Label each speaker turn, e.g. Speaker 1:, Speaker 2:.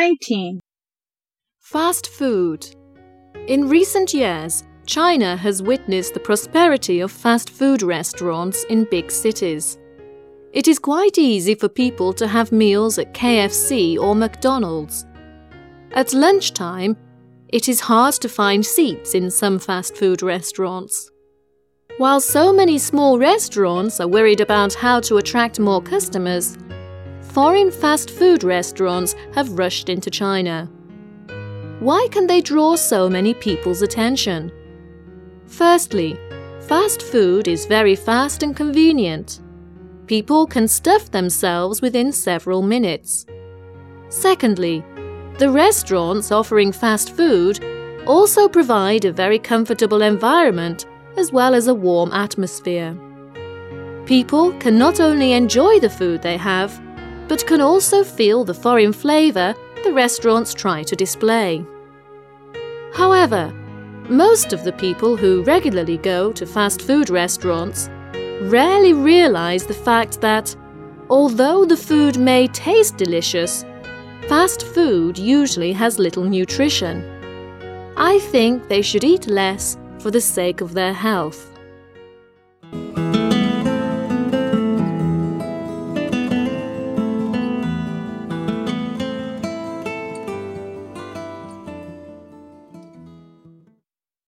Speaker 1: 19.
Speaker 2: Fast food. In recent years, China has witnessed the prosperity of fast food restaurants in big cities. It is quite easy for people to have meals at KFC or McDonald's. At lunchtime, it is hard to find seats in some fast food restaurants. While so many small restaurants are worried about how to attract more customers, foreign fast food restaurants have rushed into China. Why can they draw so many people's attention? Firstly, fast food is very fast and convenient. People can stuff themselves within several minutes. Secondly, the restaurants offering fast food also provide a very comfortable environment as well as a warm atmosphere. People can not only enjoy the food they have, but can also feel the foreign flavor the restaurants try to display. However, most of the people who regularly go to fast food restaurants rarely realize the fact that, although the food may taste delicious, fast food usually has little nutrition. I think they should eat less for the sake of their health.